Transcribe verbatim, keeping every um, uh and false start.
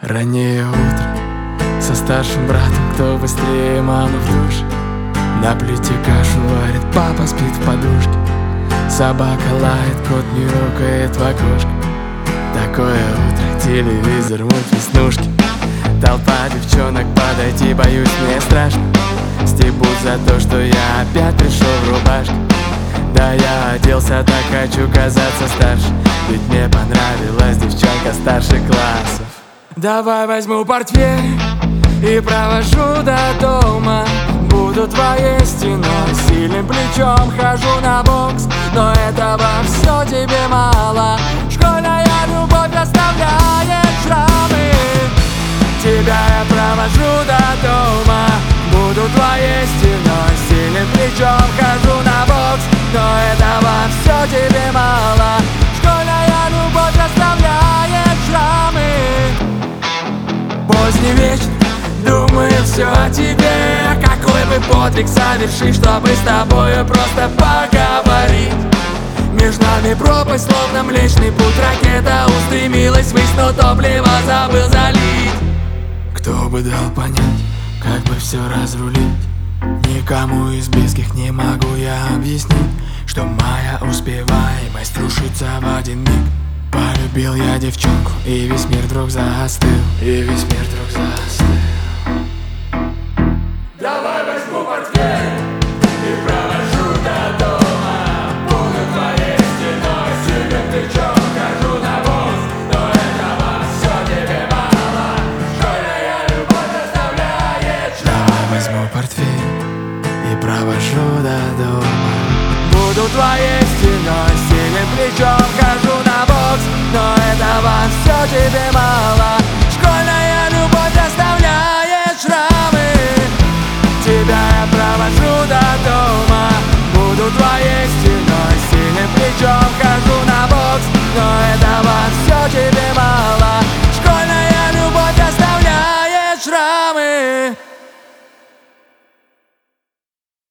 Раннее утро со старшим братом, кто быстрее маму в душ. На плите кашу варит, папа спит в подушке. Собака лает, кот мяукает в окошко. Такое утро, телевизор, мульт, веснушки. Толпа девчонок, подойти боюсь, мне страшно. Стебут за то, что я опять пришел в рубашке. Да я оделся, так хочу казаться старше. Ведь мне понравилась девчонка старше классов. Давай возьму портфель и провожу до дома. Буду твоей стеной, сильным плечом хожу на бокс. Но этого все тебе мало. Школьная любовь оставляет шрамы. Тебя я провожу до дома. Буду твоей стеной, сильным плечом хожу на бокс. Но этого все тебе мало. Школьная любовь оставляет шрамы. Поздний вечер, думаю все о тебе. Какой бы подвиг совершить, чтобы с тобою просто поговорить. Между нами пропасть, словно Млечный Путь. Ракета устремилась ввысь, но топливо забыл залить. Кто бы дал понять, как бы все разрулить? Никому из близких не могу я объяснить, что моя успеваемость рушится в один миг. Полюбил я девчонку, и весь мир вдруг застыл. И весь мир вдруг застыл. Давай возьму портфель и провожу до дома. Буду твоей стеной, сильным плечом хожу на босс. Но этого все тебе мало. Школьная любовь оставляет шрам. Давай возьму портфель и провожу до дома. Буду твоей стеной, сильным плечом хожу на бокс. Но этого все тебе мало. Школьная любовь оставляет шрамы. Тебя я провожу до дома. Буду твоей стеной, сильным плечом хожу